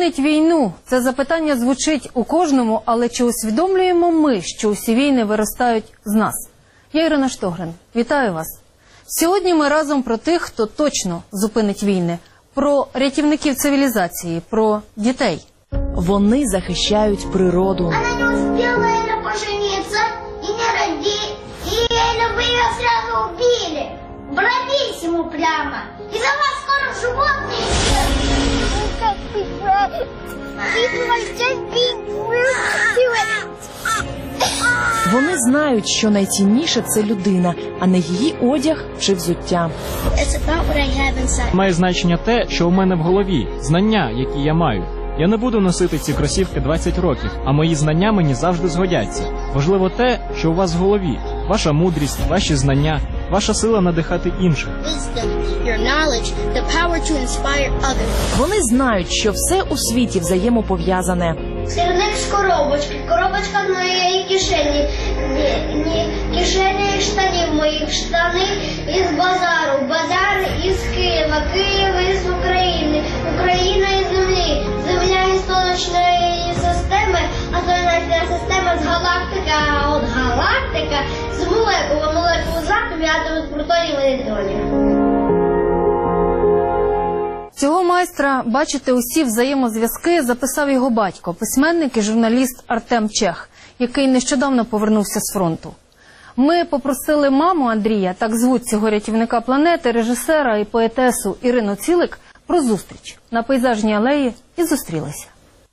зупинить війну? Це запитання звучить у кожному, але чи усвідомлюємо ми, що усі війни виростають з нас? Я Ірина Штогрин. Вітаю вас. Сьогодні ми разом про тих, хто точно зупинить війни. Про рятівників цивілізації, про дітей. Вони захищають природу. Вона не успіла пожениться і не родити. І її сразу убили. Брависсимо прямо. І за вас скоро животные. Вони знають, що найцінніше – це людина, а не її одяг чи взуття. Має значення те, що у мене в голові, знання, які я маю. Я не буду носити ці кросівки 20 років, а мої знання мені завжди згодяться. Важливо те, що у вас в голові. Ваша мудрість, ваші знання, ваша сила надихати інших. Вони знають, що все у світі взаємопов'язане. Сірник з коробочки, коробочка в моєї кишені, кишені штанів моїх, штани із базару, базар із Києва, Київ із України, Україна із землі, земля із сонячної системи, а сонячна система з галактики, а от галактика з молекул з атомів, атом з протонів і нейтронів. Цього майстра бачити усі взаємозв'язки записав його батько, письменник і журналіст Артем Чех, який нещодавно повернувся з фронту. Ми попросили маму Андрія, так звуть цього рятівника планети, режисера і поетесу Ірину Цілик, про зустріч на Пейзажній алеї і зустрілися.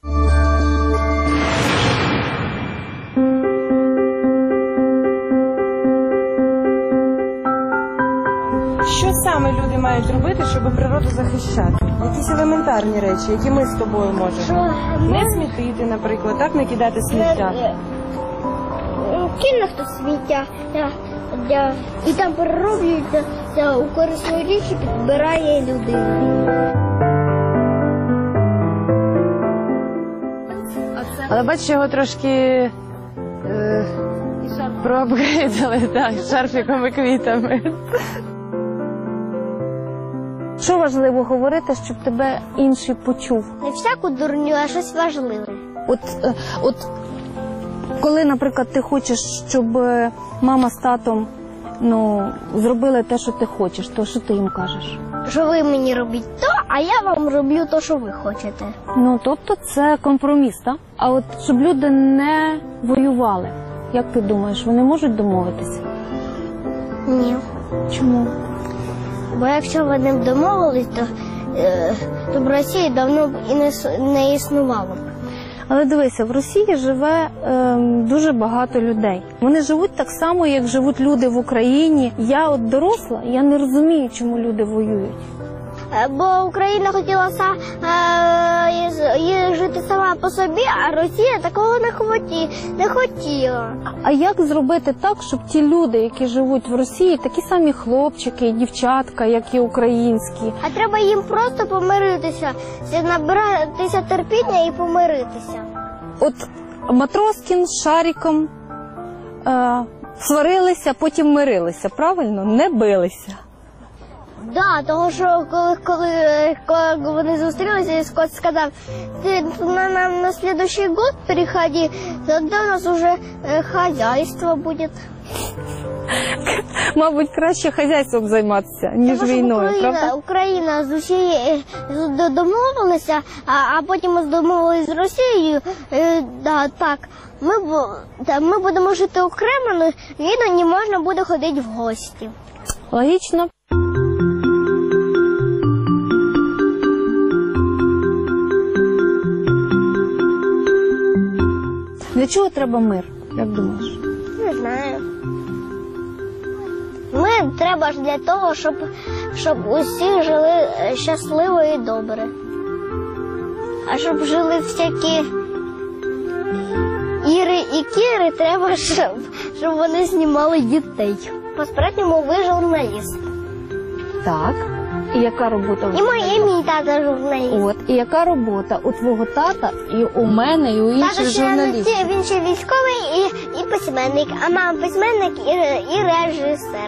Що саме люди мають робити, щоб природу захищати? Якісь елементарні речі, які ми з тобою можемо. Не смітити, наприклад, так, не кидати сміття. Кине хто сміття, і там перероблюється, у корисної річі підбирає людина. Але бачиш, його трошки проапгрейдили, так, шарфіком і квітами. Що важливо говорити, щоб тебе інший почув? Не всяку дурню, а щось важливе. От коли, наприклад, ти хочеш, щоб мама з татом зробили те, що ти хочеш, то що ти їм кажеш? Що ви мені робіть то, а я вам роблю то, що ви хочете. Тобто це компроміс, так? А от щоб люди не воювали, як ти думаєш, вони можуть домовитися? Ні. Чому? Бо якщо вони б домовились, то б Росії давно б і не існувало. Але дивися, в Росії живе дуже багато людей. Вони живуть так само, як живуть люди в Україні. Я от доросла, я не розумію, чому люди воюють. Бо Україна хотіла жити сама по собі, а Росія такого не хотіла. А як зробити так, щоб ті люди, які живуть в Росії, такі самі хлопчики і дівчатка, як і українські? А треба їм просто помиритися, набиратися терпіння і помиритися. От Матроскін з Шариком сварилися, потім мирилися, правильно? Не билися. Да, того що коли вони зустрілися, і Скотт сказав, ти нам на следующий год переходи, тогда у нас уже хозяйство буде. Мабуть, краще хазяйством займатися, ніж війною, правда? Україна з усією домовилася, а потім ми домовилися з Росією, ми будемо жити окремо, але війну не можна буде ходити в гості. Логічно. Для чого треба мир, як думаєш? Не знаю. Мир треба ж для того, щоб усі жили щасливо і добре. А щоб жили всякі Іри і Кіри, треба, щоб вони знімали дітей. По-справжньому ви журналіст. Так. І яка робота? І мій тато журналіст. От, і яка робота у твого тата, і у мене, і у інших журналістів? Він ще військовий і письменник, а мама письменник і режисер.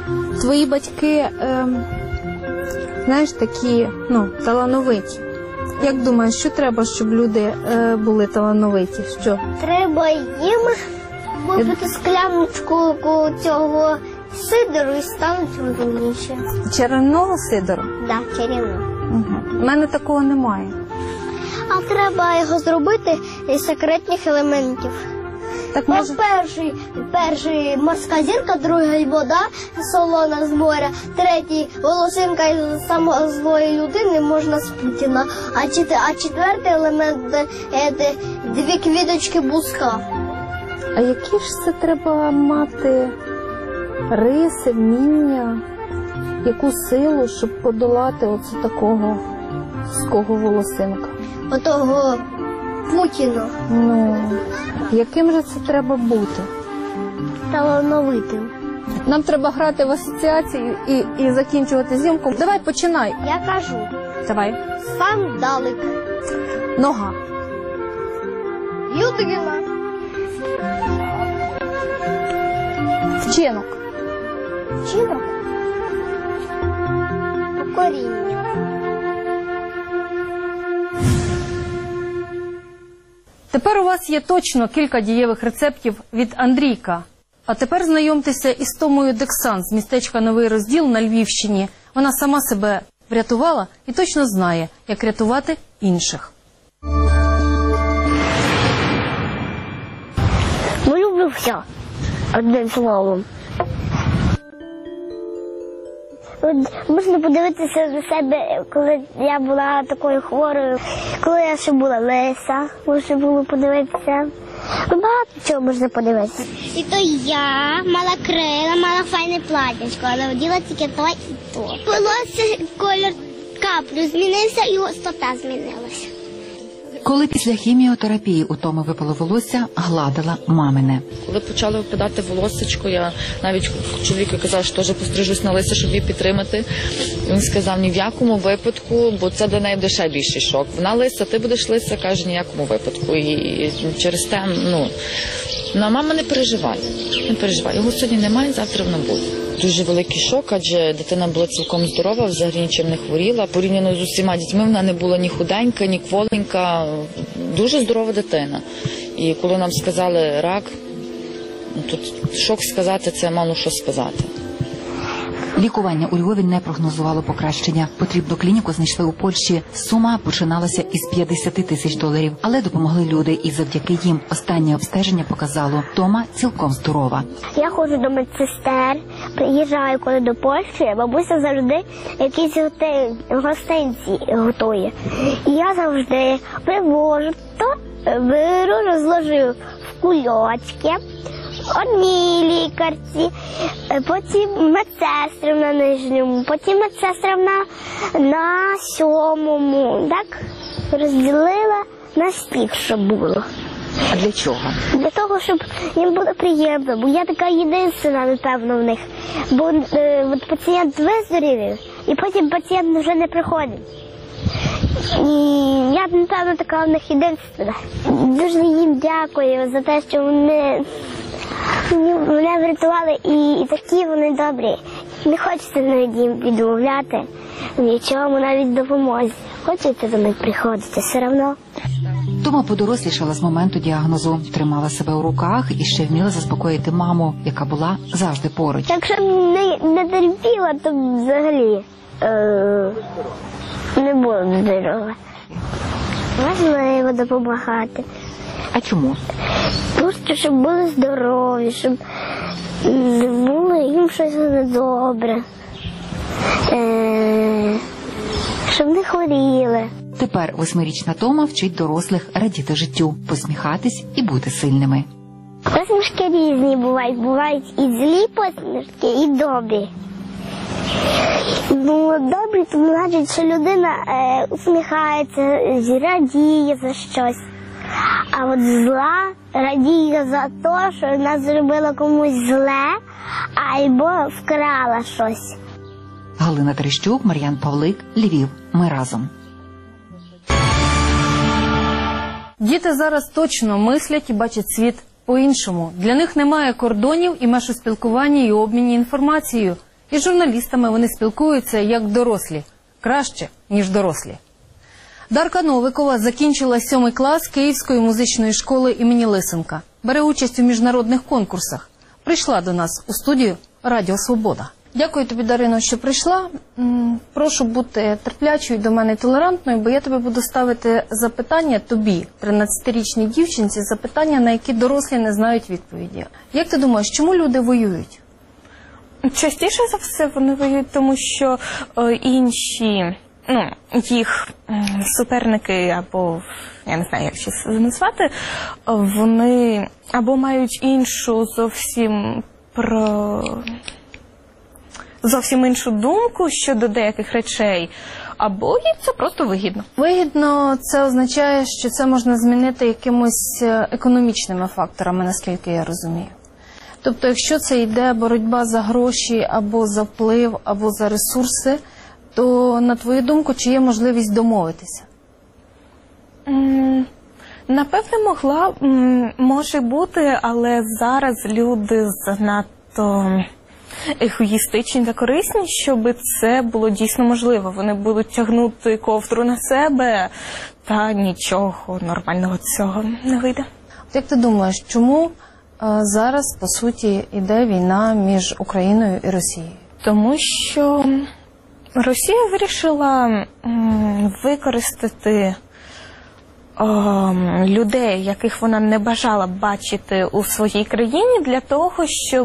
Твої батьки, знаєш, такі, талановиті. Як думаєш, що треба, щоб люди були талановиті? Що? Треба їм випити скляночку цього сидору і стануть розумніші. Чарівного сидору? Так, чарівно. У мене такого немає. А треба його зробити із секретних елементів. Так може... Перший морська зірка, другий вода солона з моря, третій волосинка із самої злої людини, можна з Путіна, а четвертий елемент – дві квіточки буска. А які ж це треба мати риси, вміння, яку силу, щоб подолати оце такого ского волосинка? Отого Путіна. Ну, яким же це треба бути? Талановитим. Нам треба грати в асоціацію і закінчувати зйомку. Давай, починай. Я кажу. Давай. Сандалик. Нога. Людина. Вчинок. Чинок. Покоріння. Тепер у вас є точно кілька дієвих рецептів від Андрійка. А тепер знайомтеся із Томою Дексан з містечка Новий Розділ на Львівщині. Вона сама себе врятувала і точно знає, як рятувати інших. Ну, люблю все. Одним словом. Можна подивитися на себе, коли я була такою хворою, коли я ще була лиса, можна було подивитися. Багато чого можна подивитися. І то я мала крила, мала файне платячко, але оділа тільки то і то. Волосся, колір каплю змінився і густота змінилася. Коли після хіміотерапії у Томи випало волосся, гладила мамине. Коли почали випадати волоссечко, я навіть чоловіку казав, що теж пострижусь на лисо, щоб її підтримати. Він сказав, ні в якому випадку, бо це для неї буде ще більший шок. Вона лиса, ти будеш лиса, каже, ні в якому випадку. І через те, мама не переживає. Не переживай. Його сьогодні немає, завтра воно буде. Дуже великий шок, адже дитина була цілком здорова, взагалі нічим не хворіла. Порівняно з усіма дітьми вона не була ні худенька, ні кволенька. Дуже здорова дитина. І коли нам сказали рак, тут шок сказати, це мало що сказати. Лікування у Львові не прогнозувало покращення. Потрібну клініку знайшли у Польщі. Сума починалася із $50 тисяч, але допомогли люди, і завдяки їм останнє обстеження показало, Тома цілком здорова. Я ходжу до медсестер, приїжджаю коли до Польщі, бабуся завжди якісь гостинці готує. І я завжди привожу, то беру, розложив в кульочки, одній лікарці, потім медсестрам на нижньому, потім медсестрам на 7-му. Так розділила на стік, щоб було. А для чого? Для того, щоб їм було приємно, бо я така єдина, напевно, в них. Бо от пацієнт виздорів, і потім пацієнт вже не приходить. І я, напевно, така в них єдина. Дуже їм дякую за те, що вони мене врятували, і такі вони добрі. Не хочеться навіть їм відмовляти в нічому, навіть допомозі. Хочеться до них приходити, все одно. Тома подорослішала з моменту діагнозу, тримала себе у руках і ще вміла заспокоїти маму, яка була завжди поруч. Якщо не терпіла, то взагалі не було здорова. Важливо допомагати. А чому? Просто, щоб були здорові, щоб було їм щось добре, щоб не хворіли. Тепер 8-річна Тома вчить дорослих радіти життю, посміхатись і бути сильними. Посмішки різні бувають. Бувають і злі посмішки, і добрі. Добрі, то значить, що людина усміхається, радіє за щось. А от зла радіє за те, що вона зробила комусь зле, або вкрала щось. Галина Терещук, Мар'ян Павлик, Львів. Ми разом. Діти зараз точно мислять і бачать світ по-іншому. Для них немає кордонів і меж у спілкуванні і обміні інформацією. І з журналістами вони спілкуються як дорослі. Краще, ніж дорослі. Дарка Новикова закінчила 7 клас Київської музичної школи імені Лисенка. Бере участь у міжнародних конкурсах. Прийшла до нас у студію Радіо Свобода. Дякую тобі, Дарино, що прийшла. Прошу бути терплячою до мене, толерантною, бо я тобі буду ставити запитання тобі, 13-річній дівчинці, запитання, на які дорослі не знають відповіді. Як ти думаєш, чому люди воюють? Частіше за все вони воюють, тому що інші, їх суперники, або, я не знаю, як ще це назвати, вони або мають іншу зовсім іншу думку щодо деяких речей, або їм це просто вигідно. Вигідно – це означає, що це можна змінити якимось економічними факторами, наскільки я розумію. Тобто, якщо це йде боротьба за гроші, або за вплив, або за ресурси, то, на твою думку, чи є можливість домовитися? Напевне, може бути, але зараз люди занадто егоїстичні та корисні, щоб це було дійсно можливо. Вони будуть тягнути ковдру на себе, та нічого нормального цього не вийде. Як ти думаєш, чому зараз, по суті, йде війна між Україною і Росією? Тому що Росія вирішила використати людей, яких вона не бажала бачити у своїй країні, для того,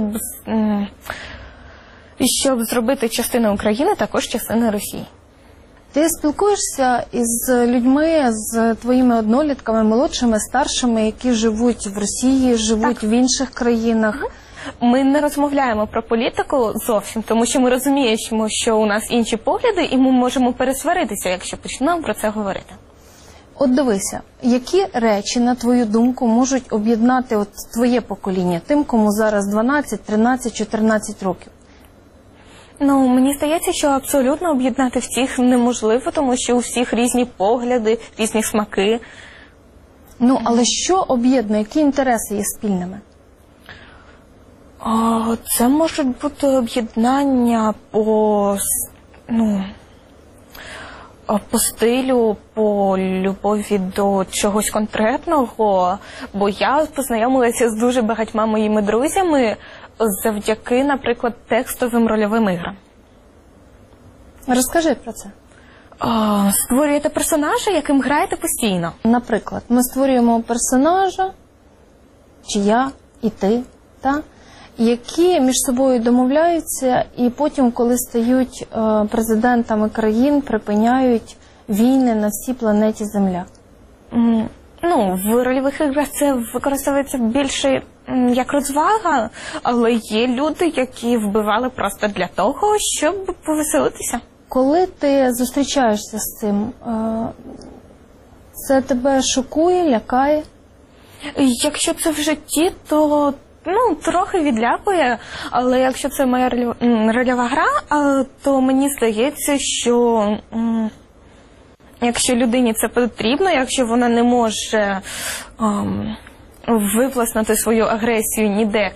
щоб зробити частину України також частиною Росії. Ти спілкуєшся із людьми, з твоїми однолітками, молодшими, старшими, які живуть в Росії, живуть в інших країнах? Ми не розмовляємо про політику зовсім, тому що ми розуміємо, що у нас інші погляди, і ми можемо пересваритися, якщо почнемо про це говорити. От дивися, які речі, на твою думку, можуть об'єднати твоє покоління, тим, кому зараз 12, 13, 14 років? Мені здається, що абсолютно об'єднати всіх неможливо, тому що у всіх різні погляди, різні смаки. Але що об'єднує, які інтереси є спільними? Це можуть бути об'єднання по стилю, по любові до чогось конкретного, бо я познайомилася з дуже багатьма моїми друзями завдяки, наприклад, текстовим рольовим іграм. Розкажи про це. Створюєте персонажа, яким граєте постійно. Наприклад, ми створюємо персонажа, чи я, і ти, які між собою домовляються, і потім, коли стають президентами країн, припиняють війни на всій планеті Земля. В рольових іграх це використовується більше як розвага, але є люди, які вбивали просто для того, щоб повеселитися. Коли ти зустрічаєшся з цим, це тебе шокує, лякає? Якщо це в житті, то трохи відлякує, але якщо це моя рольова гра, то мені здається, що якщо людині це потрібно, якщо вона не може виплеснути свою агресію ніде,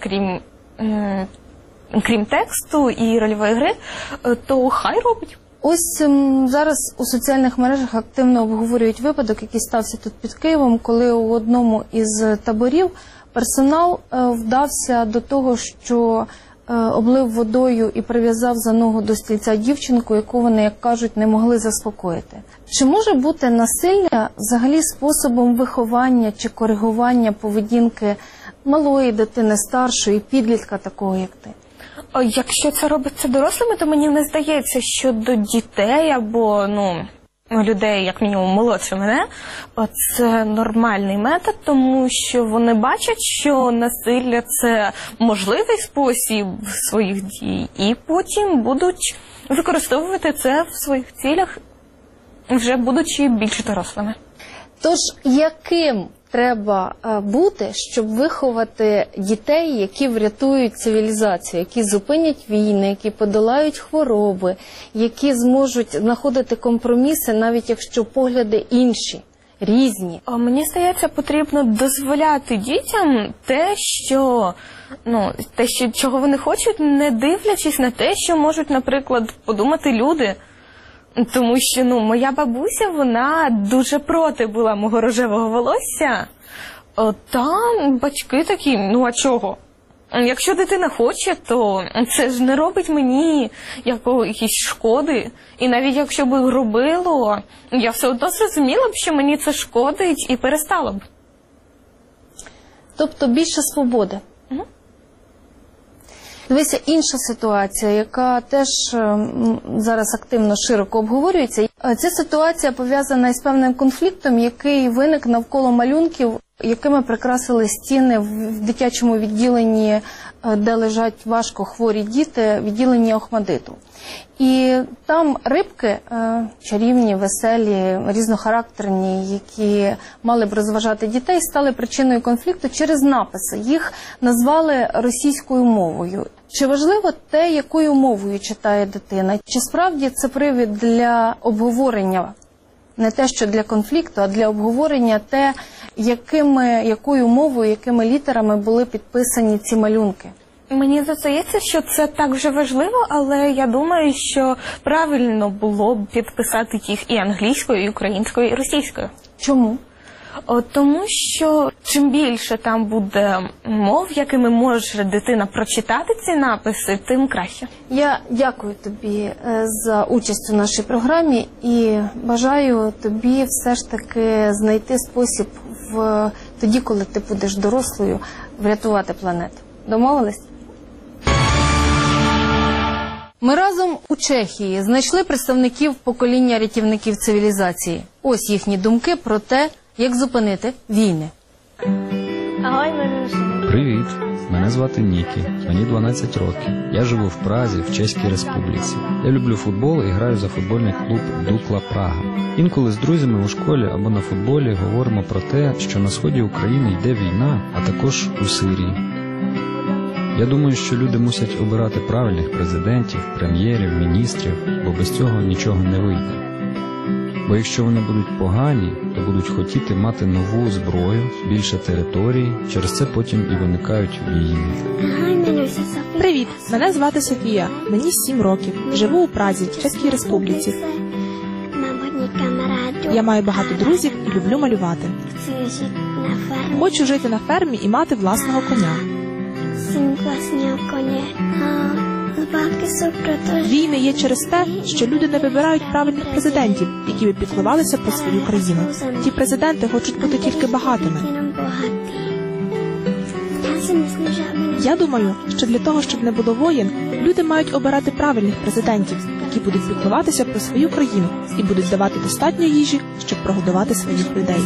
крім тексту і рольової гри, то хай робить. Ось зараз у соціальних мережах активно обговорюють випадок, який стався тут під Києвом, коли у одному із таборів персонал вдався до того, що облив водою і прив'язав за ногу до стільця дівчинку, яку вони, як кажуть, не могли заспокоїти. Чи може бути насилля взагалі способом виховання чи коригування поведінки малої дитини, старшої, підлітка такого, як ти? Якщо це робиться дорослими, то мені не здається, що до дітей або, людей, як мінімум, молодше мене, це нормальний метод, тому що вони бачать, що насилля – це можливий спосіб своїх дій, і потім будуть використовувати це в своїх цілях, вже будучи більш дорослими. Тож, яким треба бути, щоб виховати дітей, які врятують цивілізацію, які зупинять війни, які подолають хвороби, які зможуть знаходити компроміси, навіть якщо погляди інші, різні? Мені здається, потрібно дозволяти дітям те, чого вони хочуть, не дивлячись на те, що можуть, наприклад, подумати люди. Тому що, моя бабуся, вона дуже проти була мого рожевого волосся. Там батьки такі, а чого? Якщо дитина хоче, то це ж не робить мені якоїсь шкоди. І навіть якщо б робило, я все одно зрозуміла б, що мені це шкодить, і перестала б. Тобто більше свободи. Дивися, інша ситуація, яка теж зараз активно, широко обговорюється. Ця ситуація пов'язана із певним конфліктом, який виник навколо малюнків, якими прикрасили стіни в дитячому відділенні, де лежать важко хворі діти, відділенні Охмадиту. І там рибки, чарівні, веселі, різнохарактерні, які мали б розважати дітей, стали причиною конфлікту через написи. Їх назвали російською мовою. Чи важливо те, якою мовою читає дитина? Чи справді це привід для обговорення? Не те, що для конфлікту, а для обговорення те, якою мовою, якими літерами були підписані ці малюнки. Мені здається, що це так вже важливо, але я думаю, що правильно було б підписати їх і англійською, і українською, і російською. Чому? Тому що чим більше там буде мов, якими може дитина прочитати ці написи, тим краще. Я дякую тобі за участь у нашій програмі і бажаю тобі все ж таки знайти спосіб тоді, коли ти будеш дорослою, врятувати планету. Домовились? Ми разом у Чехії знайшли представників покоління рятівників цивілізації. Ось їхні думки про те, як зупинити війни. Привіт, мене звати Нікі, мені 12 років. Я живу в Празі, в Чеській Республіці. Я люблю футбол і граю за футбольний клуб Дукла Прага. Інколи з друзями у школі або на футболі говоримо про те, що на сході України йде війна, а також у Сирії. Я думаю, що люди мусять обирати правильних президентів, прем'єрів, міністрів, бо без цього нічого не вийде. Бо якщо вони будуть погані, то будуть хотіти мати нову зброю, більше територій, через це потім і виникають війни. Привіт, мене звати Софія, мені 7 років, живу у Празі, в Чеській Республіці. Я маю багато друзів і люблю малювати. Хочу жити на фермі і мати власного коня. Війни є через те, що люди не вибирають правильних президентів, які би піклувалися про свою країну. Ті президенти хочуть бути тільки багатими. Я думаю, що для того, щоб не було воєн, люди мають обирати правильних президентів, які будуть піклуватися про свою країну і будуть давати достатньо їжі, щоб прогодувати своїх людей.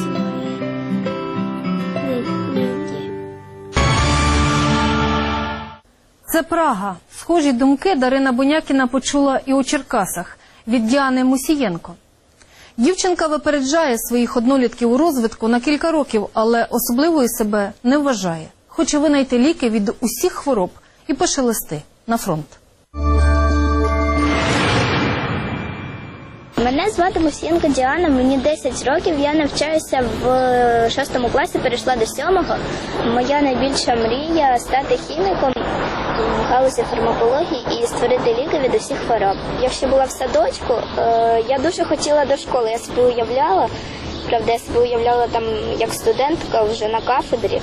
Це Прага. Схожі думки Дарина Бонякіна почула і у Черкасах від Діани Мусієнко. Дівчинка випереджає своїх однолітків у розвитку на кілька років, але особливою себе не вважає. Хоче винайти ліки від усіх хвороб і пише листи на фронт. Мене звати Мусієнко Діана, мені 10 років, я навчаюся в 6 класі, перейшла до 7-го. Моя найбільша мрія – стати хіміком в галузі фармакології і створити ліки від усіх хвороб. Якщо була в садочку, я дуже хотіла до школи, я собі уявляла, правда, я собі уявляла там як студентка вже на кафедрі.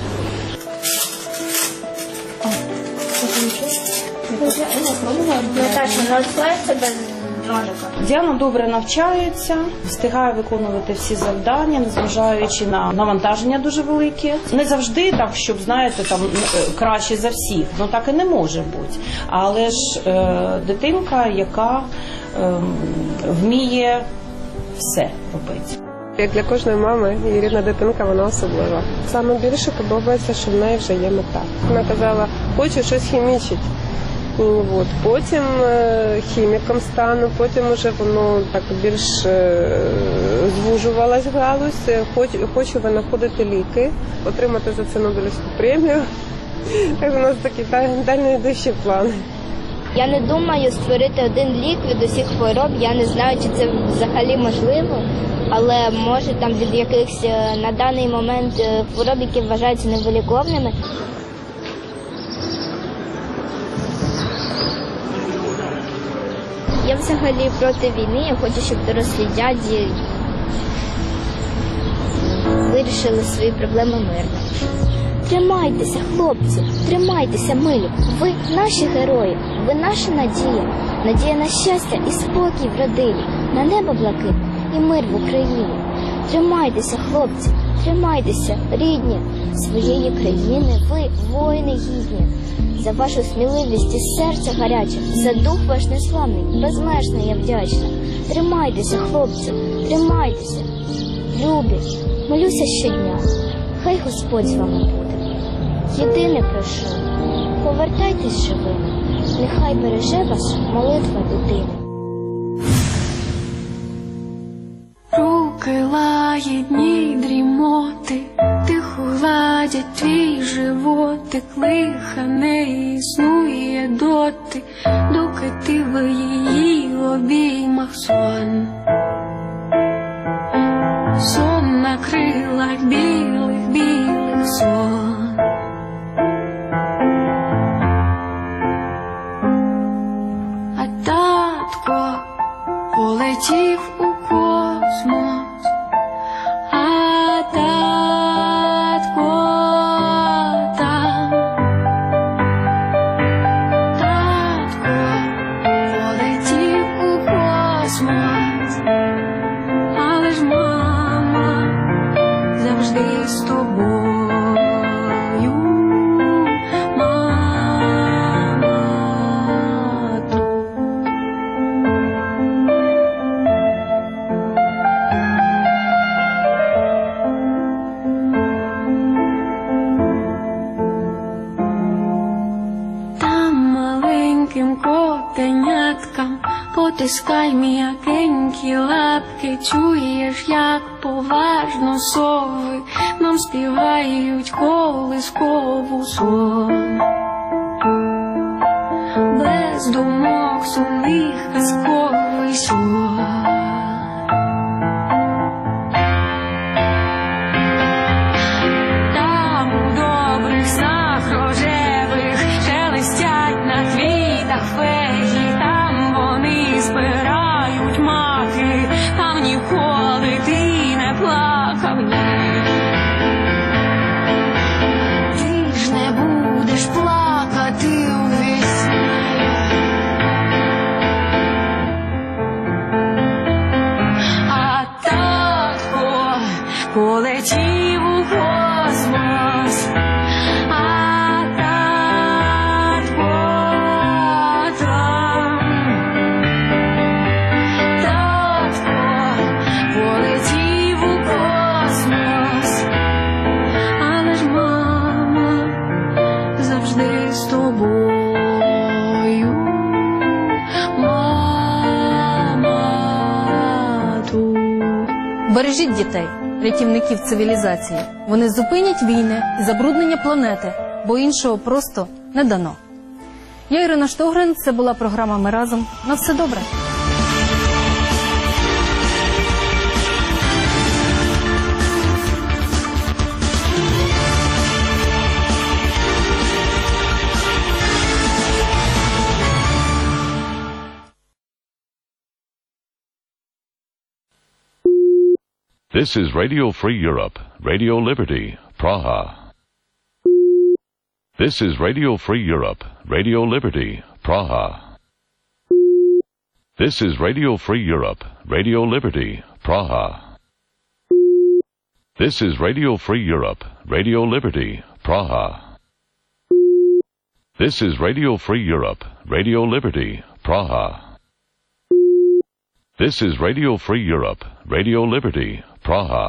Наташа, не відклеїться без ножика? Діана добре навчається, встигає виконувати всі завдання, незважаючи на навантаження дуже велике. Не завжди так, щоб, знаєте, там краще за всіх, так і не може бути. Але ж дитинка, яка вміє все робити. Як для кожної мами, її рідна дитинка, вона особлива. Саме більше подобається, що в неї вже є мета. Вона казала, хочу щось хімічити. Потім хіміком стану, потім вже воно так більш звужувалась галузь. Хочу винаходити ліки, отримати за це Нобелівську премію. Так у нас такі дальнійдущі плани. Я не думаю створити один лік від усіх хвороб, я не знаю, чи це взагалі можливо, але може там від якихось на даний момент хвороб, які вважаються невиліковними. Я взагалі проти війни, я хочу, щоб дорослі дяді вирішили свої проблеми мирно. Тримайтеся, хлопці, тримайтеся, милі. Ви наші герої, ви наша надія. Надія на щастя і спокій в родині, на небо блакитне і мир в Україні. Тримайтеся, хлопці, тримайтеся, рідні, своєї країни, ви, воїни гідні. За вашу сміливість і серце гаряче, за дух ваш неславний, безмежно я вдячна. Тримайтеся, хлопці, тримайтеся, любі, молюся щодня, хай Господь з вами буде. Єдине прошу, повертайтесь живими, нехай береже вас молитва дитини. Руки лагідні дрімоти, тихо гладять твій животик, лиха не існує доти, доки ти в її обіймах сон. Сон на крилах білих сон. А татко полетів у космос, а татко там. Татко полетів у космос, але ж мама завжди з тобою. Потискай м'якенькі лапки, чуєш, як поважно сови нам співають колискову сон. Без думок сумних казковий сон. Там у добрих снах рожевих шелестять на квітах феї, там вони збирають маки, там ніколи ти не плакав, ні. Ти ж не будеш плакати у весні. А татко полетів у космос, а татко там. Татко полетів у космос, але ж мама завжди з тобою. Мама тут. Бережіть дітей, рятівників цивілізації. Вони зупинять війни і забруднення планети, бо іншого просто не дано. Я Ірина Штогрин, це була програма «Ми разом». На все добре. This is Radio Free Europe, Radio Liberty, Praha. This is Radio Free Europe, Radio Liberty, Praha. This is Radio Free Europe, Radio Liberty, Praha. This is Radio Free Europe, Radio Liberty, Praha. This is Radio Free Europe, Radio Liberty, Praha. This is Radio Free Europe, Radio Liberty, Praha.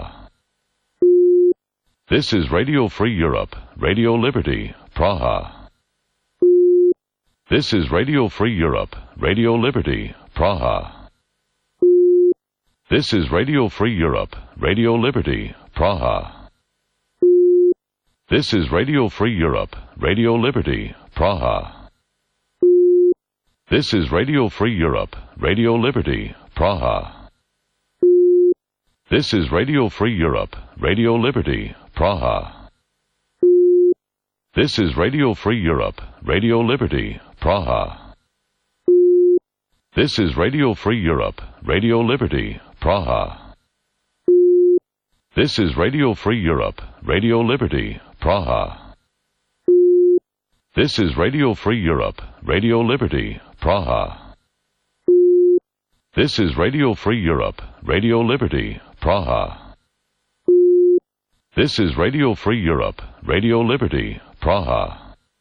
This is Radio Free Europe, Radio Liberty, Praha. This is Radio Free Europe, Radio Liberty, Praha. This is Radio Free Europe, Radio Liberty, Praha. This is Radio Free Europe, Radio Liberty, Praha. This is Radio Free Europe, Radio Liberty, Praha. This is Radio Free Europe, Radio Liberty, Praha. This is Radio Free Europe, Radio Liberty, Praha. This is Radio Free Europe, Radio Liberty, Praha. This is Radio Free Europe, Radio Liberty, Praha. This is Radio Free Europe, Radio Liberty, Praha. This is Radio Free Europe, Radio Liberty, Praha. This is Radio Free Europe, Radio Liberty, Praha.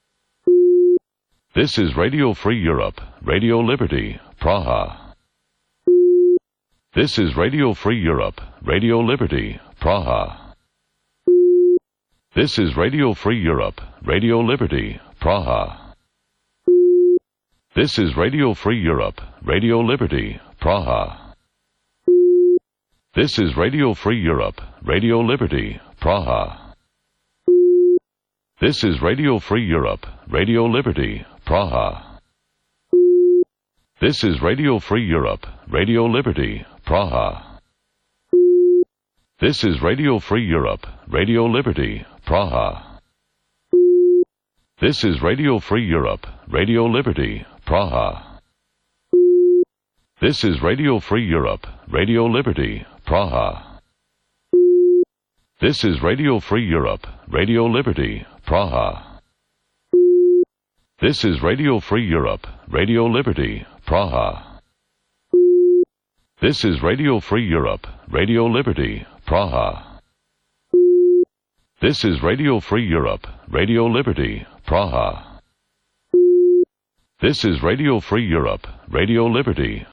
This is Radio Free Europe, Radio Liberty, Praha. This is Radio Free Europe, Radio Liberty, Praha. This is Radio Free Europe, Radio Liberty, Praha. This is Radio Free Europe, Radio Liberty, Praha. This is Radio Free Europe, Radio Liberty, Praha. This is Radio Free Europe, Radio Liberty, Praha. This is Radio Free Europe, Radio Liberty, Praha. This is Radio Free Europe, Radio Liberty, Praha. This is Radio Free Europe, Radio Liberty, Praha. This is Radio Free Europe, Radio Liberty, Praha. This is Radio Free Europe, Radio Liberty, Praha. This is Radio Free Europe, Radio Liberty, Praha. This is Radio Free Europe, Radio Liberty, Praha. This is Radio Free Europe, Radio Liberty, Praha. This is Radio Free Europe, Radio Liberty,